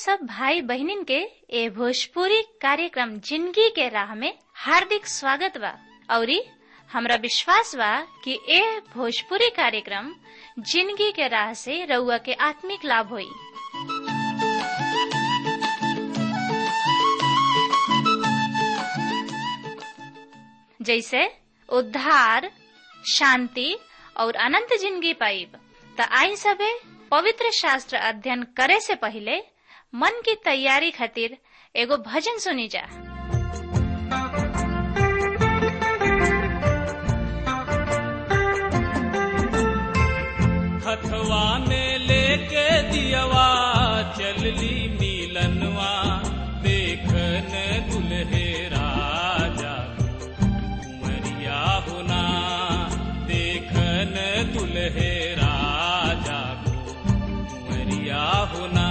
सब भाई बहनिन के ए भोजपुरी कार्यक्रम जिंदगी के राह में हार्दिक स्वागत बा। औरी हमरा विश्वास बा कि ए भोजपुरी कार्यक्रम जिंदगी के राह से रउआ के आत्मिक लाभ होई। जैसे उद्धार, शांति और अनंत जिंदगी पाइब। त आई सबे पवित्र शास्त्र अध्ययन करे से पहले मन की तैयारी खातिर एगो भजन सुनी जा। हथवा में लेके दियवा चलली मिलनवा, देखन दुल्हे राजा कुंवरिया होना, देखन दुल्हे राजा कुंवरिया होना।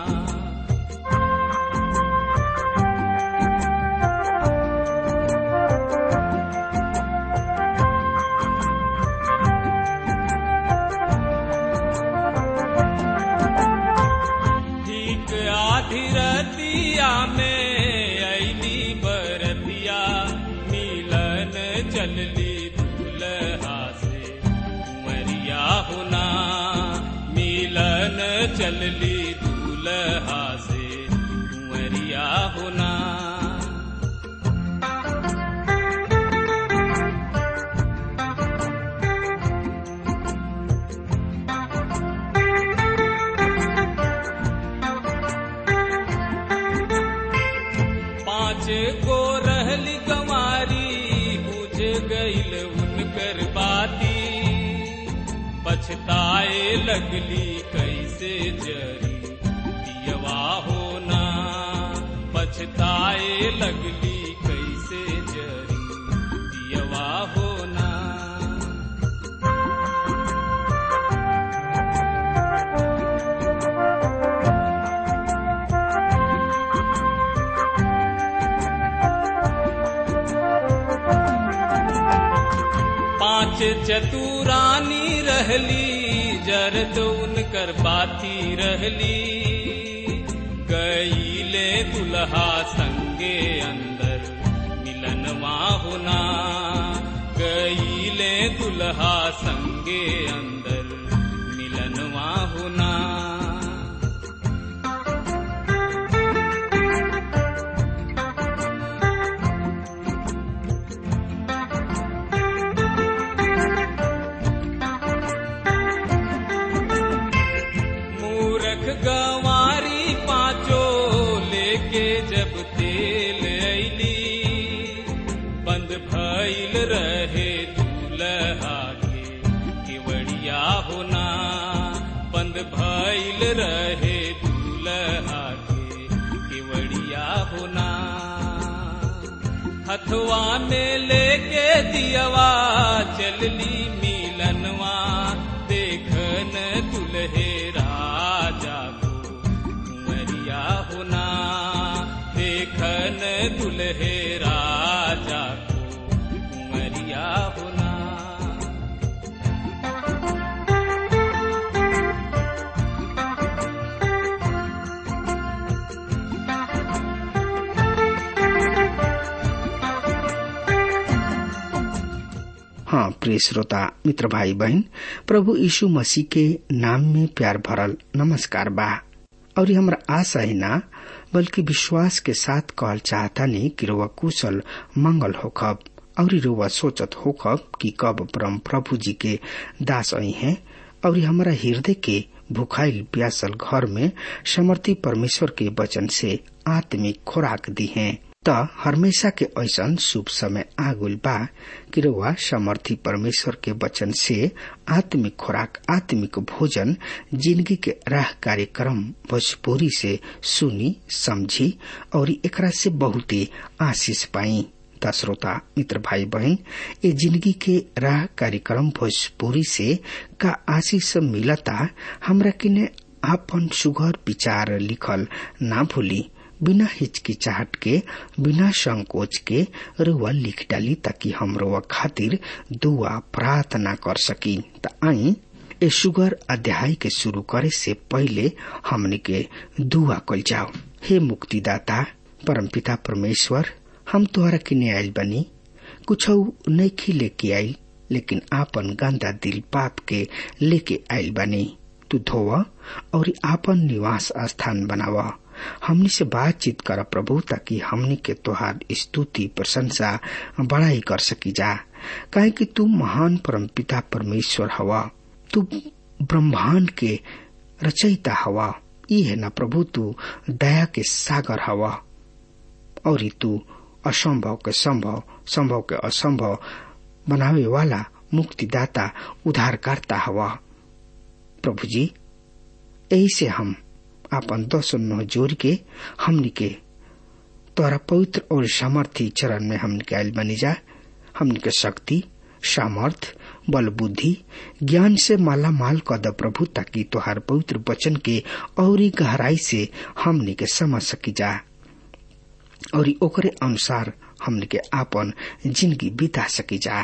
धीरतिया में अइली बरतिया, मिलन चलली दुल्हा से कुंवरिया होना, मिलन चलली दुल्हा से कुंवरिया होना। को रहली गंवारी, बुझ गईल उनकर बाती, पछताए लगली कैसे जरी दियवा होना, पछताए लगली कैसे जरी दियवा होना। चतुरानी रहली, जरद उनकर बाती रहली, गईले दुल्हा संगे अंदर मिलनवा होना, गईले दुल्हा संगे अंदर मिलनवा होना। गंवारी पांचो लेके जब तेल अइली, बंद भइल रहे दूल्हा के केवड़िया होना, बंद भइल रहे दूल्हा के केवड़िया होना। हथवा में लेके दियवा चलली मिलनवा, देखन दुल्हे राजा को कुंवरिया होना, देखन दुल्हे राजा को कुंवरिया होना। हाँ, प्रिय श्रोता मित्र भाई बहन, प्रभु यीशु मसीह के नाम में प्यार भरल नमस्कार बा। और हमरा आशा ही ना बल्कि विश्वास के साथ कहल चाहता नहीं कि रोवा कुशल मंगल होखब और रोवा सोचत होखब कि कब परम प्रभु जी के दास आई हैं और हमारा हृदय के भुखाइल प्यासल घर में समर्थी परमेश्वर के वचन से आत्मिक खुराक दी है। त हमेशा के ऐसन शुभ समय आगुल बा कि रउआ समर्थी परमेश्वर के वचन से आत्मिक खुराक, आत्मिक भोजन, जिंदगी के राह कार्यक्रम भोजपुरी से सुनी, समझी और एकरा से बहुत ही आशीष पाई। त श्रोता मित्र भाई बहन, ये जिंदगी के राह कार्यक्रम भोजपुरी से का आशीष मिलता, हमरा किने आपन सुघर विचार लिखल ना भूली। बिना हिचकिचाहट के, बिना संकोच के रुआ लिख डाली ताकि हम रुआ खातिर दुआ प्रार्थना कर सकी। त आई ए शुगर अध्याय के शुरू करे से पहले हमने के दुआ कल जाओ। हे मुक्तिदाता परमपिता परमेश्वर, हम तोहरा किने आयल बनी, कुछ नहीं लेके आई, लेकिन आपन गंदा दिल पाप के लेके आयल बनी। तू धोवा और आपन निवास स्थान बनावा। हमनी से बातचीत कर प्रभु, ताकि हमनी के तोहार स्तुति प्रशंसा बड़ाई कर सकी जा। काहे कि तू महान परमपिता परमेश्वर हवा, तू ब्रह्मांड के रचयिता हवा। ई है ना प्रभु, तू दया के सागर हवा, और तू असंभव के संभव, संभव के असंभव बनावे वाला मुक्तिदाता उद्धारकर्ता हवा। प्रभु जी, यही से हम आपन 10 जोड़ के हमनी के तोरा पवित्र और सामर्थी चरण में हमनी के आयल बनी जा। हमनी के शक्ति, सामर्थ, बल, बुद्धि, ज्ञान से माला माल कर द प्रभु, ताकि तोहार पवित्र वचन के और गहराई से हमनी के समझ सकी जा और ओकरे अनुसार हमनी के आपन जिंदगी बिता सकी जा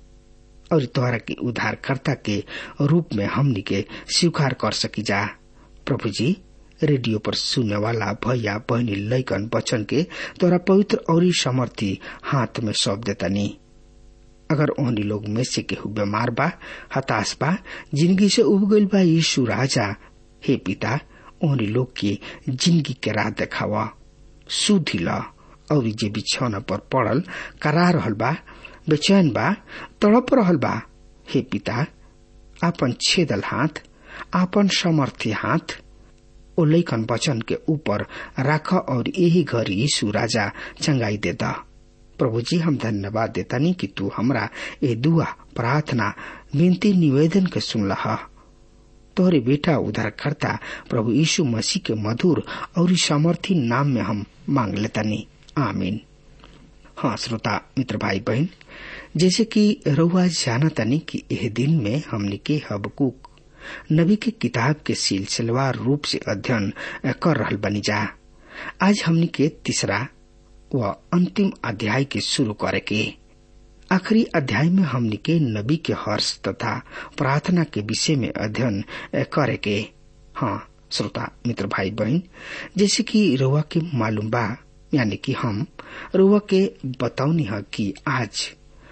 और तोहरा के उद्धारकर्ता के रूप में हमनी के स्वीकार कर सकी जा। प्रभु जी, रेडियो पर सुनने वाला भैया बहनी लइकन बचन के तोरा पवित्र और समर्थी हाथ में सौंप देतानी। अगर ओहनी लोग में से केहू बीमार बा, हताश बा, जिंदगी से उब गइल बा, यीशु राजा हे पिता, ओहनी लोग की जिंदगी के राह देखावा, सुधी ला। और जे बिछौना पर पड़ल करा रहल बा, बेचैन बा, तड़प रहल बा, हे पिता, आपन छेदल हाथ, आपन समर्थी हाथ ओ लइकन वचन के ऊपर राख और यही घर यीशु राजा चंगाई देता। प्रभु जी, हम धन्यवाद देतानी कि तू हमरा ए दुआ, प्रार्थना, विनती, निवेदन के सुनला। तोहरे बेटा उद्धारकर्ता प्रभु यीशु मसीह के मधुर और सामर्थी नाम में हम मांग लेतानी, आमीन। हाँ श्रोता मित्र भाई बहन, जैसे कि रउआ जानतानी कि एह दिन में हमने के हबकुक नबी के किताब के सिलसिलेवार रूप से अध्ययन कर रहल बनी जा। आज हमने के तीसरा व अंतिम अध्याय के शुरू करे के। आखिरी अध्याय में हमने के नबी के हर्ष तथा प्रार्थना के विषय में अध्ययन करे के। हाँ श्रोता मित्र भाई बहन, जैसे कि रउआ के मालूम बा, यानी कि हम रउआ के बताऊनी है कि आज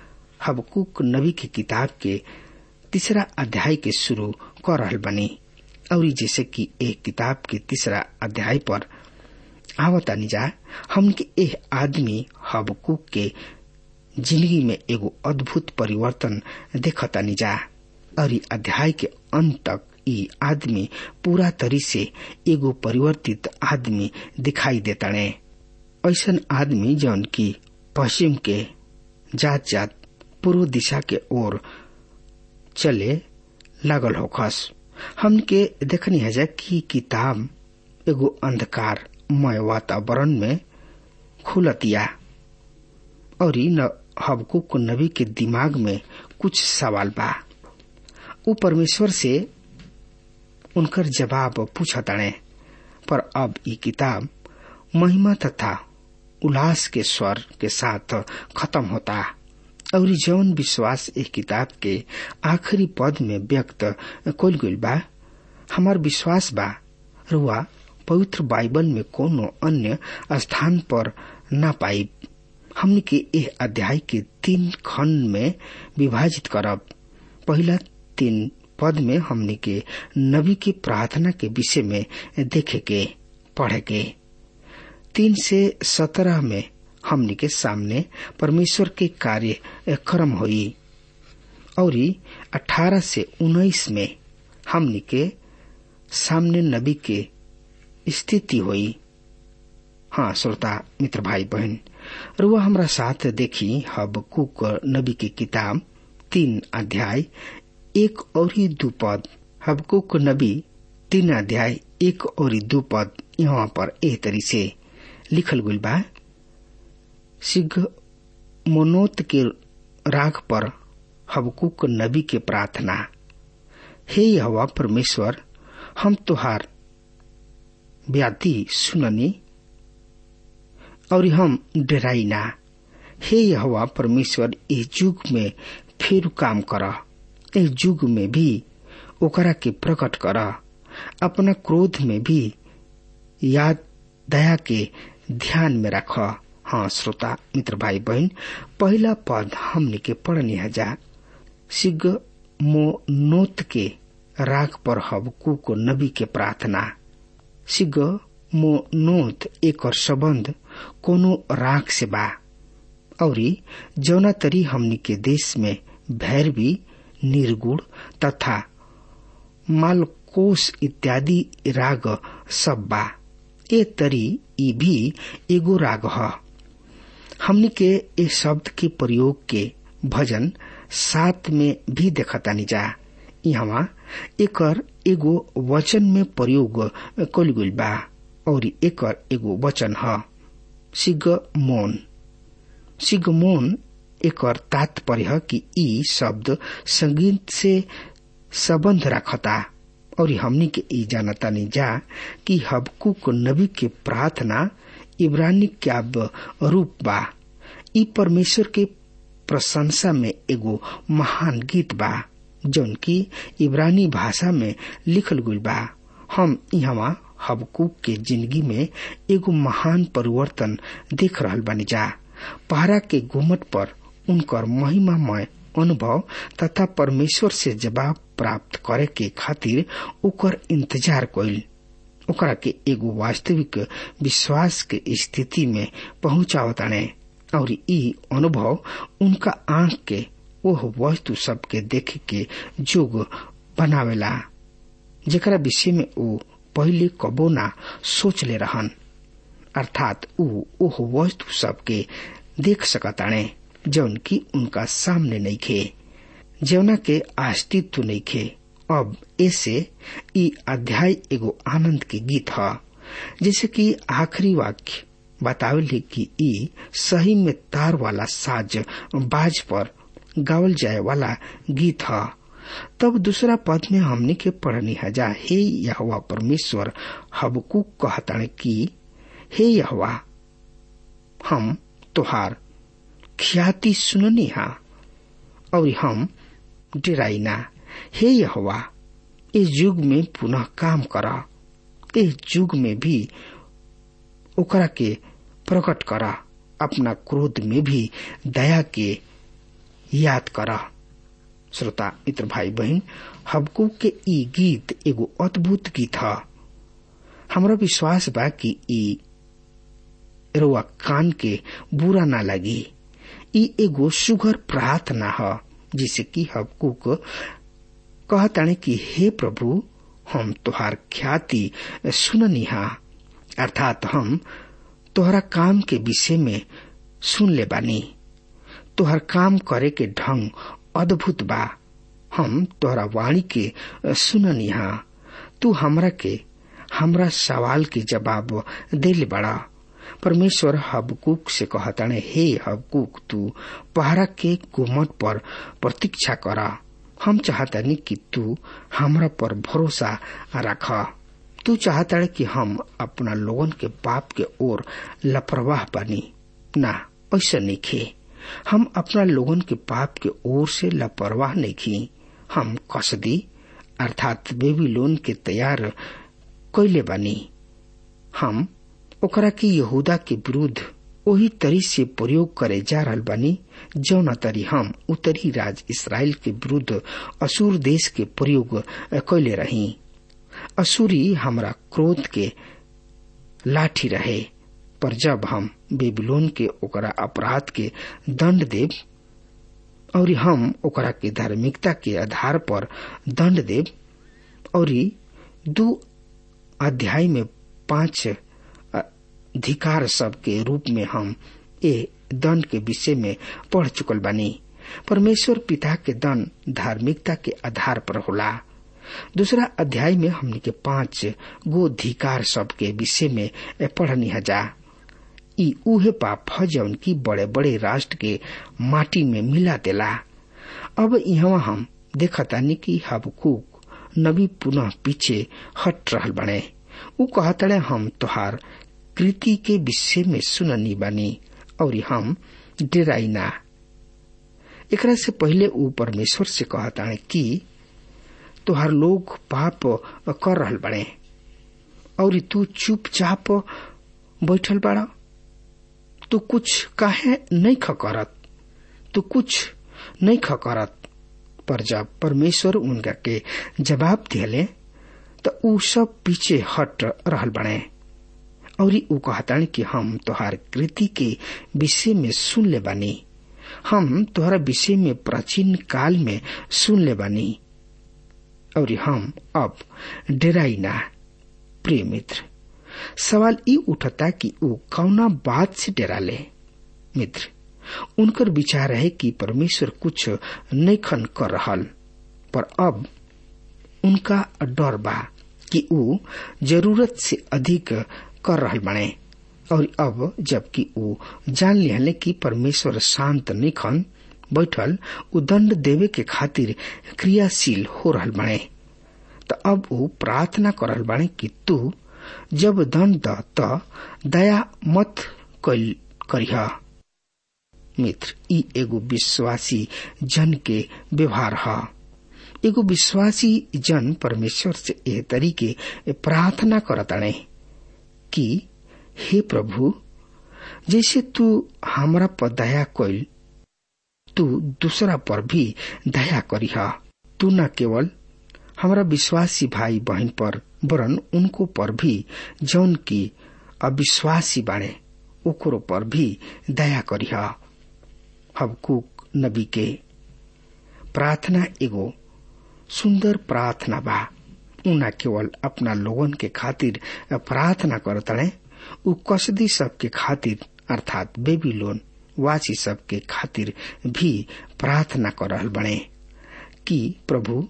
हबकुक नबी की किताब के तीसरा अध्याय के शुरू कर रहल बनी। और जैसे कि एक किताब के तीसरा अध्याय पर आवतानी जा, हमके एह आदमी हबकुक के जिंदगी में एगो अद्भुत परिवर्तन देखतानी जा। और अध्याय के अंत तक ई आदमी पूरा तरी से एगो परिवर्तित आदमी दिखाई देताने। ऐसन आदमी जौन की पश्चिम के जात जात पूर्व दिशा के ओर चले लागल होखस। हमके देखनी है जा कि किताब एगो अंधकारमय वातावरण में खुलतिया और हबकुक नबी के दिमाग में कुछ सवाल बा। वो परमेश्वर से उनकर जवाब पूछताने, पर अब ये किताब महिमा तथा उल्लास के स्वर के साथ खत्म होता। और जौन विश्वास एक किताब के आखिरी पद में व्यक्त कइल गइल बा, हमार विश्वास बा रुआ पवित्र बाइबल में कोनो अन्य स्थान पर न पाई। हमने के यह अध्याय के 3 खंड में विभाजित करब। पहला 3 पद में हमने के नबी की प्रार्थना के विषय में देखे के पढ़े के। 3 से 17 में हमने के सामने परमेश्वर के कार्य क्रम हुई और 18 से 19 में हमने के सामने नबी के स्थिति हुई। हाँ श्रोता मित्र भाई बहन, रुआ हमरा साथ देखी हबकुक नबी की किताब 3 अध्याय 1 और 2 पद। हबकुक नबी 3 अध्याय 1 और 2 पद यहाँ पर ए तरी से लिखल गइल बा। सिगमोनोत के राग पर हबकुक नबी के प्रार्थना। हे यहोवा परमेश्वर, हम तुहार व्याधि सुननी और हम डराई ना। हे यहोवा परमेश्वर, इस युग में फिर काम कर। इस युग में भी ओकरा के प्रकट कर। अपना क्रोध में भी याद दया के ध्यान में रख। हाँ श्रोता मित्र भाई बहन, पहला पद हमने के पढ़नी हजा सिगमोनोत के राग पर हबक्कूक नबी के प्रार्थना। सिगमोनोत एक और संबंध कोनो राग से बा औरी जौना तरी हमनी के देश में भैरवी, निर्गुण तथा मालकोस इत्यादि राग सब बा। ए तरी ई भी एगो राग ह। हमनी के ए शब्द के प्रयोग के भजन 7 में भी देखतानी जा। यहाँ एकर एगो वचन में प्रयोग कइल गइल बा और एकर एगो वचन ह सिगमोन। सिगमोन एकर तात्पर्य है कि ई शब्द संगीत से संबंध रखता और हमनी के ई जानतानी जा कि हबक्कूक नबी के प्रार्थना इब्रानी काव्य रूप बा। ई परमेश्वर के प्रशंसा में एगो महान गीत बा जौन की इब्रानी भाषा में लिखल गइल बा। हम यहाँ हबक्कूक के जिंदगी में एगो महान परिवर्तन देख रहल बानी जा। पहरा के गुम्मट पर उनकर महिमामय अनुभव तथा परमेश्वर से जवाब प्राप्त करे के खातिर ओकर इंतजार कइल ओकरा के एगो वास्तविक विश्वास के स्थिति में पहुंचावताने और ई अनुभव उनका आंख के ओह वस्तु सब के देखे के जोग बनावेला जेकरा विषय में वो पहले कबो ना सोच ले रहन। अर्थात ऊ ओह वस्तु सब के देख सकताने जौन की उनका सामने नहीं खे, जौना के अस्तित्व नहीं खे। अब ऐसे ई अध्याय एगो आनंद के गीत है, जैसे कि आखिरी वाक्य बतावले कि ई सही में तार वाला साज बाज पर गावल जाए वाला गीत है। तब दूसरा पद में हमने के पढ़नी हजा हे यहोवा परमेश्वर हबक्कूक कहताने कि हे यहोवा हम तोहार ख्याति सुननी हा और हम डराइना। हे यहोवा इस युग में पुनः काम करा, इस युग में भी ओकरा के प्रकट करा, अपना क्रोध में भी दया के याद करा। श्रोता मित्र भाई बहन, हबक्कूक के ई गीत एगो अद्भुत गीत है। हमरा विश्वास बा कि ई रउआ कान के बुरा ना लगी। ई एगो सुघर प्रार्थना है जिसे कि हबक्कूक कहताने कि हे प्रभु हम तोहार ख्याति सुननी हा, अर्थात हम तोहरा काम के विषय में सुन ले बानी। तोहर काम करे के ढंग अद्भुत बा। हम तोहरा वाणी के सुननी हा। तू हमरा के हमरा सवाल के जवाब देले बड़ा। परमेश्वर हबक्कूक से कहताने हे हबक्कूक तू पहरा के गुम्मट पर प्रतीक्षा करा। हम चाहतानी कि तू हमरा पर भरोसा रख। तू चाहता कि हम अपना लोगन के पाप के ओर लापरवाह बनी ना, ऐसा नहीं खे। हम अपना लोगन के पाप के ओर से लापरवाह नहीं की। हम कसदी अर्थात बेबीलोन के तैयार कैले बानी। हम ओकरा के यहूदा के विरुद्ध वही तरी से प्रयोग करे जा रहल बानी जौना तरी हम उत्तरी राज इसराइल के विरुद्ध असुर देश के प्रयोग कैले रही। असुरी हमरा क्रोध के लाठी रहे, पर जब हम बेबीलोन के ओकरा अपराध के दंड देव और हम ओकरा के धार्मिकता के आधार पर दंड देव और 2 अध्याय में 5 अधिकार सब के रूप में हम ए दंड के विषय में पढ़ चुकल बानी। परमेश्वर पिता के दंड धार्मिकता के आधार पर होला। दूसरा अध्याय में हमने के 5 गो अधिकार सब के विषय में पढ़नी हजा। ई उहे पाप है जौन की बड़े बड़े राष्ट्र के माटी में मिला देला। अब यहाँ हम देखतानी कि हबक्कूक नबी पुनः पीछे हट रहल बने। उ कहतड़े हम तोहार कृति के विषय में सुननी बानी और हम डराइना। एकरा से पहले उ परमेश्वर से कहताने कि तोहार लोग पाप कर रहल बड़े और तू चुपचाप बैठल बाड़ा। तू कुछ काहे नहीं करत, तू कुछ नहीं करत। पर जब परमेश्वर उनका के जवाब दिले तो ऊ सब पीछे हट रहल बने और ऊ कहतानी कि हम तोहार कृति के विषय में सुन ले बानी, हम तोहरा विषय में प्राचीन काल में सुन ले बानी और हम अब डराई ना। प्रिय मित्र, सवाल ई उठता कि ऊ कौना बात से डरा ले। मित्र, उनकर विचार है कि परमेश्वर कुछ नैखन कर रहल, पर अब उनका डर बा कि ऊ जरूरत से अधिक कर रहल बने और अब जबकि ऊ जान लिहले कि परमेश्वर शांत नैखन बैठल, ऊ दंड देवे के खातिर क्रियाशील हो रहल बने। तो अब ऊ प्रार्थना करल बने कि तू जब दंड द त दया मत करिहा। मित्र, ई एगो विश्वासी जन के व्यवहार है। एगो विश्वासी जन परमेश्वर से एह तरीके प्रार्थना करताने कि हे प्रभु, जैसे तू हमरा पर दया कइल, तू दूसरा पर भी दया करिहा। तू न केवल हमरा विश्वासी भाई बहन पर वरन उनको पर भी जौन की अविश्वासी बाणे ओकरो पर भी दया करिहा। हबक्कूक नबी के प्रार्थना एगो सुंदर प्रार्थना बा। ऊ न केवल अपना लोगन के खातिर प्रार्थना करतने, ऊ कसदी सब के खातिर अर्थात बेबीलोन वासी सब के खातिर भी प्रार्थना कर रहल बने कि प्रभु,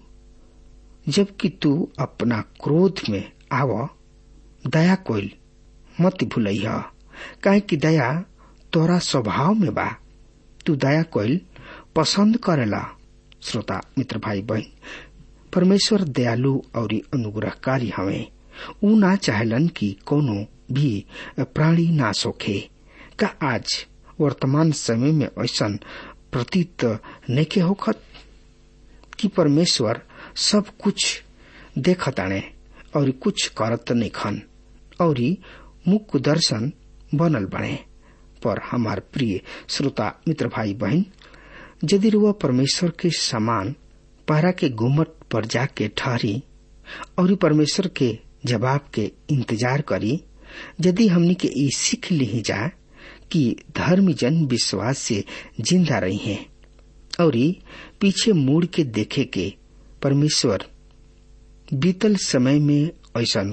जबकि तू अपना क्रोध में आव, दया कोइल मत भूलइहा, काहे कि दया तोरा स्वभाव में बा। तू दया कोइल पसंद करेला। श्रोता मित्र भाई बहन, परमेश्वर दयालु और अनुग्रहकारी हवे। ऊ ना चाहलन कि कोनो भी प्राणी नाश होखे। का आज वर्तमान समय में ऐसन प्रतीत नइखे होखत कि परमेश्वर सब कुछ देखताने और कुछ करत नइखन और मुख्य दर्शन बनल बने। पर हमार प्रिय श्रोता मित्र भाई बहन, यदि वह परमेश्वर के समान पहरा के गुम्मट पर जाके ठहरी और परमेश्वर के जवाब के इंतजार करी, यदि हमनी के ई सीख ली जा कि धर्मी जन विश्वास से जिंदा रही हैं और पीछे मुड़ के देखे के परमेश्वर बीतल समय में ऐसन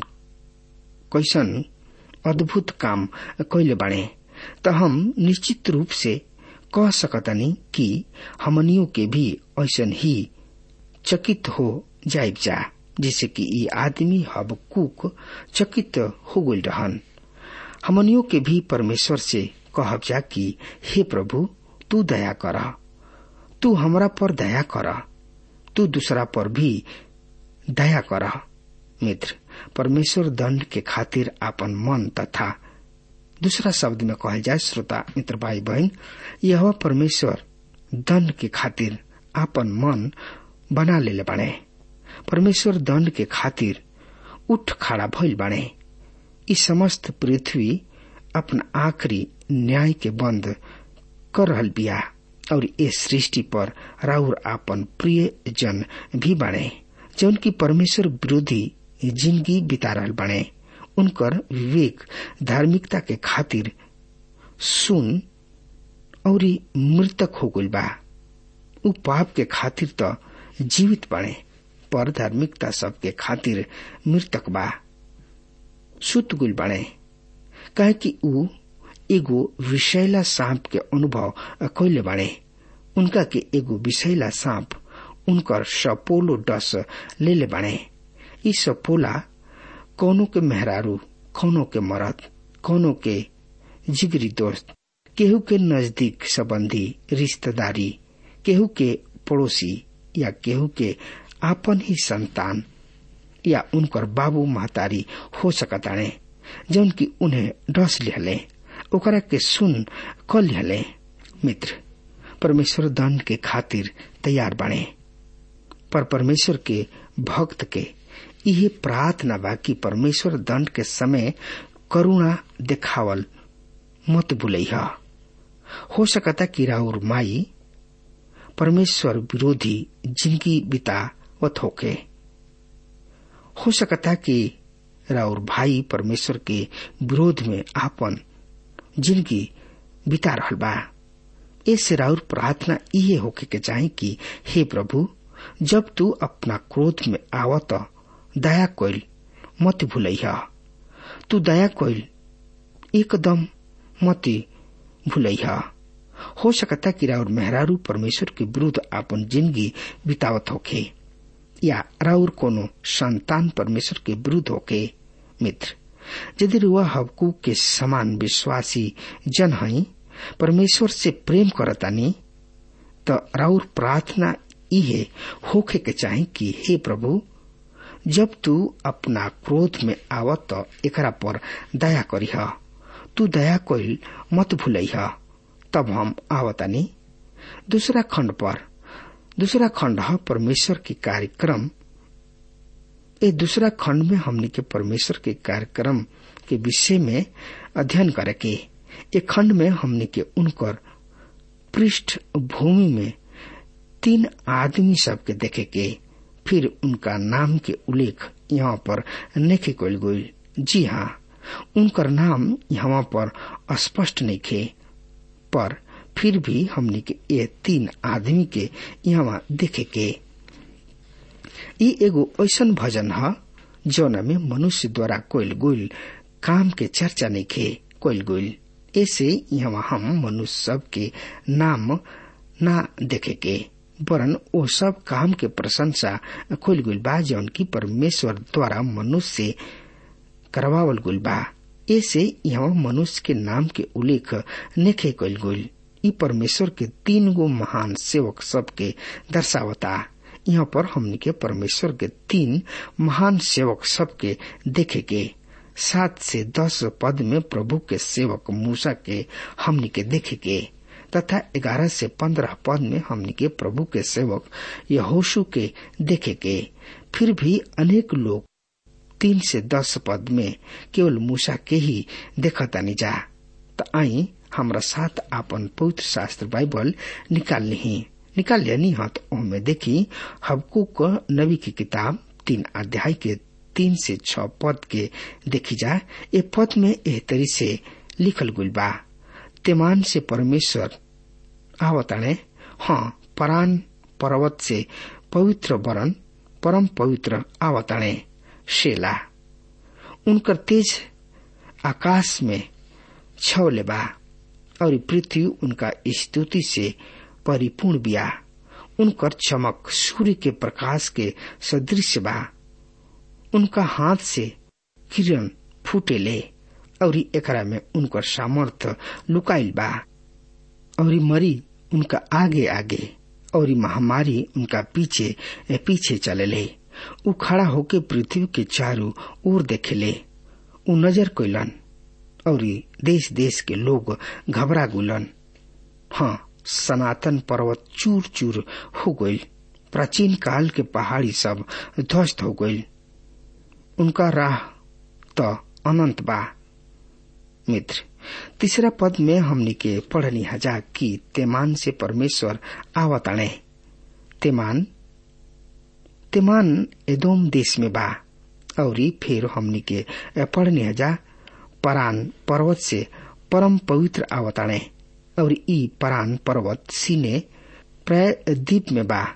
कैसन अद्भुत काम कैले बाणे, तो हम निश्चित रूप से कह सकतनी कि हमनियों के भी ऐसन ही चकित हो जाइब जा, जिसे कि ये आदमी हबक्कूक चकित हो गइल रहन। हमनियों के भी परमेश्वर से कहब जा कि हे प्रभु, तू दया कर, तू हमरा पर दया कर, तू दूसरा पर भी दया कर। मित्र, परमेश्वर दंड के खातिर अपन मन तथा दूसरा शब्द में कहल जाए श्रोता मित्र भाई बहन, यह परमेश्वर दंड के खातिर अपन मन बना ले बाणे। परमेश्वर दंड के खातिर उठ खड़ा भइल बाणे। इस समस्त पृथ्वी अपना आखिरी न्याय के बंद कर रहल बिया और इस सृष्टि पर राउर आपन प्रिय जन भी बाणे, जौन की परमेश्वर विरोधी जिंदगी बिता रहल बाणे। उनकर विवेक धार्मिकता के खातिर सुन और मृतक हो गइल बा। उ पाप के खातिर तो जीवित बाणे, पर धार्मिकता सबके खातिर मृतक बा, सुत गइल बाणे। काहे कि उ एगो विषैला सांप के अनुभव कैले बाणे। उनका के एगो विषैला सांप उनकर सपोलो डस ले ले बाणे। ई सपोला कौनो के मेहरारू, कौनो के मरद, कौनो के जिगरी दोस्त, केहू के नजदीक संबंधी रिश्तेदारी, केहू के पड़ोसी या केहू के आपन ही संतान या उनकर बाबू महतारी हो सकताने, जौन की उन्हें डस लिहले, ओकरा के सुन क लिहले। मित्र, परमेश्वर दंड के खातिर तैयार बने। पर परमेश्वर के भक्त के यह प्रार्थना बा कि परमेश्वर दंड के समय करुणा देखावल मत भूलैहा। हो सकता कि राउर माई परमेश्वर विरोधी जिंदगी बितावत होके। हो सकता कि राउर भाई परमेश्वर के विरोध में आपन जिंदगी बिता रहल बा। इससे राउर प्रार्थना ये होके के चाहे कि हे प्रभु, जब तू अपना क्रोध में आवत दया कोइल मत भूलैहा। तू दया कोइल एकदम मत भूलैहा। हो सकता कि राउर मेहरारू परमेश्वर के विरुद्ध आपन जिंदगी बितावत होके, या राउर कोनो संतान परमेश्वर के विरुद्ध होके। मित्र, यदि रुआ हबकूक के समान विश्वासी जन हई, परमेश्वर से प्रेम करतानी, तो राउर प्रार्थना इहे होखे के चाहे कि हे प्रभु, जब तू अपना क्रोध में आवत तो एकरा पर दया करीह। तू दया कोइल मत भूलैहा। तब हम आवतानी दूसरा खंड है परमेश्वर के कार्यक्रम। ए दूसरा खंड में हमने के परमेश्वर के कार्यक्रम के विषय में अध्ययन करे के। एक खंड में हमने के उनकर पृष्ठभूमि में 3 आदमी सबके देखे के, फिर उनका नाम के उल्लेख यहाँ पर नहीं कइल गइल। जी हाँ, उनकर नाम यहाँ पर स्पष्ट नहीं थे, पर फिर भी हमने के ये 3 आदमी के यहाँ देखे के। ये एगो ऐसन भजन है जौना में मनुष्य द्वारा कोइल गोइल काम के चर्चा नहीं खे कोइल गोइल। ऐसे यहाँ हम मनुष्य सब के नाम ना देखे के, वरन वो सब काम के प्रशंसा कोइल गोइल बा जौन की परमेश्वर द्वारा मनुष्य से करवावल गोइल बा। ऐसे यहाँ मनुष्य के नाम के उल्लेख नेखे कोइल गोइल। ई परमेश्वर के 3 गो महान सेवक सब के दर्शावता। यहाँ पर हमने के परमेश्वर के 3 महान सेवक सब के देखे के। 7 से 10 पद में प्रभु के सेवक मूसा के हमने के देखे के, तथा 11 से 15 पद में हमने के प्रभु के सेवक यहोशू के देखे के। फिर भी अनेक लोग 3 से 10 पद में केवल मूसा के ही देखता नहीं जा। तो आई हमरा साथ आपन पवित्र शास्त्र बाइबल निकाल लेनी हत। ओमे देखी हबक्कूक नबी की किताब 3 अध्याय के 3 से 6 पद के देखी जा। ए पद में एह तरी से लिखल गुल बा, तेमान से परमेश्वर आवताणे, हाँ परान पर्वत से पवित्र वरन परम पवित्र आवताणे शेला। उनकर तेज आकाश में छवले बा और पृथ्वी उनका स्तुति से परिपूर्ण बिया। उनकर चमक सूर्य के प्रकाश के सदृश बा। उनका हाथ से किरण फूटेले और एकरा में उनकर सामर्थ लुकाइल बा। और मरी उनका आगे आगे और महामारी उनका पीछे पीछे चलेले। उ खड़ा होके पृथ्वी के चारों ओर देखेले। उ नजर कोइलन और देश देश के लोग घबरा गुलन। हाँ, सनातन पर्वत चूर चूर हो गई। प्राचीन काल के पहाड़ी सब ध्वस्त हो गई। उनका राह तो अनंत बा। मित्र, 3 पद में हमने के पढ़नी हजा कि तेमान से परमेश्वर आवताणे। तेमान एदोम देश में बा। और फिर हमने के पढ़नी हजा परान पर्वत से परम पवित्र आवताणे। और ई परान पर्वत सीने प्रायद्वीप में बा।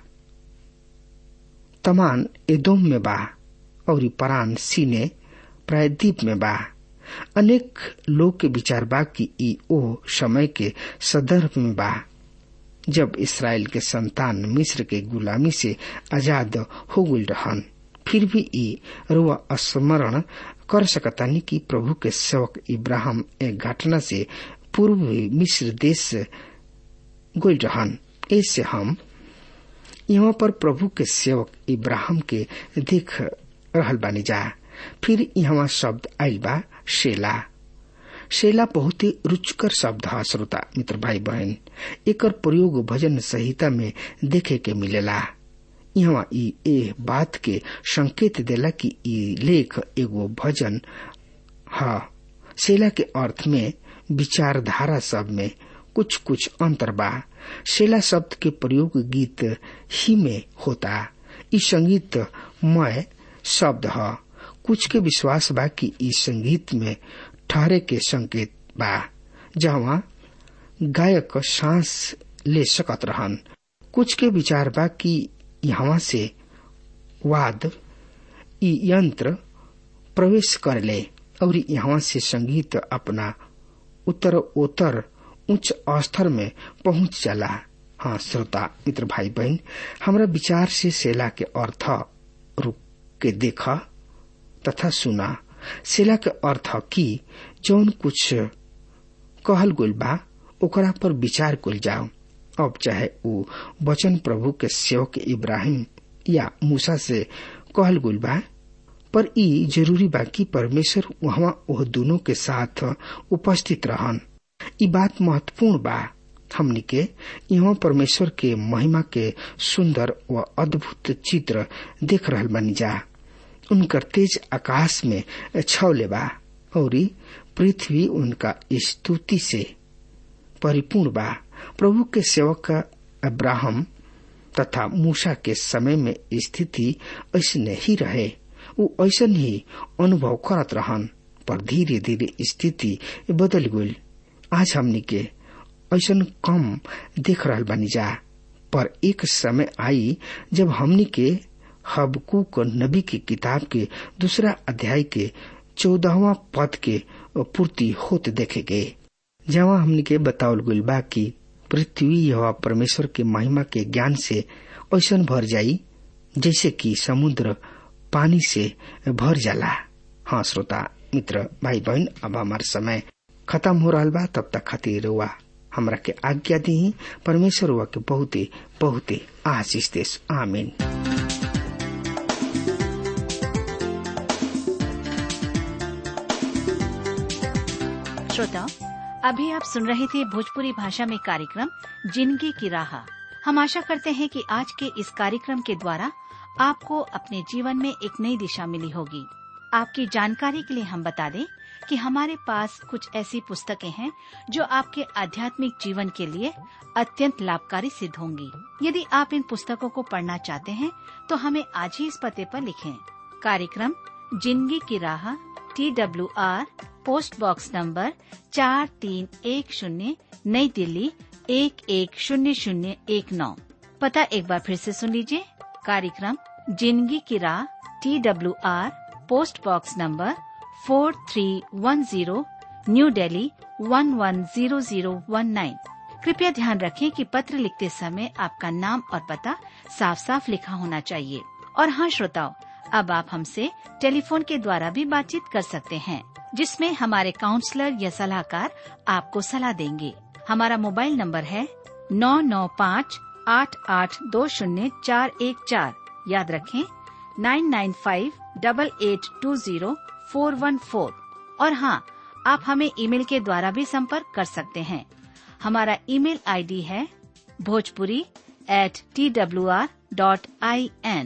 तमान एदोम में बा और परान सीने प्रायद्वीप में बा। अनेक लोग के विचार बा कि ई ओ समय के संदर्भ में बा जब इस्राएल के संतान मिस्र के गुलामी से आजाद हो गई रहन। फिर भी ई रुआ स्मरण कर सकतानी कि प्रभु के सेवक इब्राहिम एक घटना से पूर्व मिस्र देश गई रहन। ऐसे हम यहाँ पर प्रभु के सेवक इब्राहिम के देख रहल बानी जा। फिर यहाँ शब्द आइल बा शेला। शेला बहुत ही रुचिकर शब्द है। श्रोता मित्र भाई बहन, एकर प्रयोग भजन संहिता में देखे के मिलेला। यहाँ ए बात के संकेत देला कि ई लेख एगो भजन है। सेला के अर्थ में विचारधारा सब में कुछ कुछ अंतर बा। सेला शब्द के प्रयोग गीत ही में होता। ई संगीतमय शब्द है। कुछ के विश्वास बा कि ई संगीत में ठहरे के संकेत बा, जहाँ गायक सांस ले सकत रहन। कुछ के विचार बा कि यहाँ से वाद ई यंत्र प्रवेश कर ले और यहाँ से संगीत अपना उत्तरोत्तर उच्च स्तर में पहुंच जाला। हाँ श्रोता मित्र भाई बहन, हमरा विचार से सेला के अर्थ रुक के देखा तथा सुना। सेला के अर्थ की जौन कुछ कहल गइल बा ओकरा पर विचार कइल जाओ। अब चाहे वो वचन प्रभु के सेवक इब्राहिम या मूसा से कहल गइल बा, पर ई जरूरी बा कि परमेश्वर वहाँ वह दोनों के साथ उपस्थित रहन। ई बात महत्वपूर्ण बा। हमनी के यहाँ परमेश्वर के महिमा के सुंदर व अद्भुत चित्र देख रहल बानी जा। उनकर तेज आकाश में छावले बा और पृथ्वी उनका स्तुति से परिपूर्ण बा। प्रभु के सेवक अब्राहम तथा मूसा के समय में स्थिति ऐसने ही रहे। वो ऐसन ही अनुभव करत रहन, पर धीरे धीरे स्थिति बदल गई। आज हमनी के ऐसन कम देख रहल बानी जा, पर एक समय आई जब हमनी के हबक्कूक नबी की किताब के 2 अध्याय के 14वां पद के पूर्ति होते देखे गए, जहाँ हमनी के बतावल गइल बा कि पृथ्वी यह परमेश्वर के महिमा के ज्ञान से ऐसन भर जाई जैसे कि समुद्र पानी से भर जाला। हाँ श्रोता मित्र भाई बहन, अब हमार समय खत्म हो रहा बा। तब तक खातिर हुआ हमरा के आज्ञा दी। परमेश्वर हुआ के बहुते बहुते आशीष देश। आमीन। श्रोताओ, अभी आप सुन रहे थे भोजपुरी भाषा में कार्यक्रम जिंदगी की राह। हम आशा करते हैं कि आज के इस कार्यक्रम के द्वारा आपको अपने जीवन में एक नई दिशा मिली होगी। आपकी जानकारी के लिए हम बता दें कि हमारे पास कुछ ऐसी पुस्तकें हैं जो आपके आध्यात्मिक जीवन के लिए अत्यंत लाभकारी सिद्ध होंगी। यदि आप इन पुस्तकों को पढ़ना चाहते हैं तो हमें आज ही इस पते पर लिखें। कार्यक्रम जिंदगी की राह, TWR, पोस्ट बॉक्स नंबर 4310, नई दिल्ली 110019। पता एक बार फिर से सुन लीजिए। कार्यक्रम जिंदगी की राह, TWR, post box number 4310, new Delhi 110019। कृपया ध्यान रखें कि पत्र लिखते समय आपका नाम और पता साफ साफ लिखा होना चाहिए। और हाँ श्रोताओ, अब आप हमसे टेलीफोन के द्वारा भी बातचीत कर सकते हैं, जिसमें हमारे काउंसलर या सलाहकार आपको सलाह देंगे। हमारा मोबाइल नंबर है 9958820414। याद रखें 9958820414। और हाँ, आप हमें ईमेल के द्वारा भी संपर्क कर सकते हैं। हमारा ईमेल आईडी है bhojpuri@twr.in,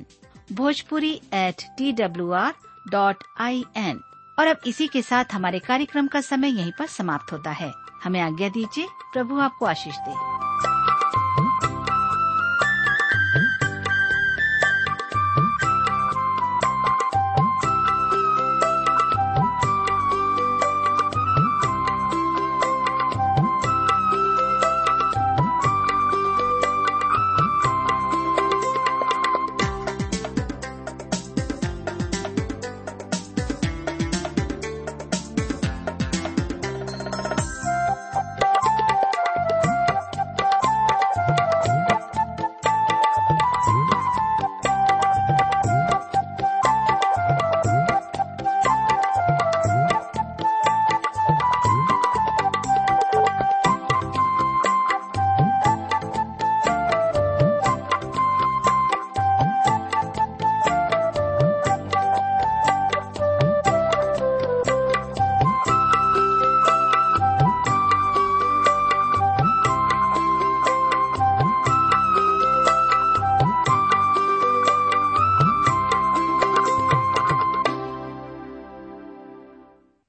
bhojpuri@twr.in। और अब इसी के साथ हमारे कार्यक्रम का समय यहीं पर समाप्त होता है। हमें आज्ञा दीजिए। प्रभु आपको आशीष दे।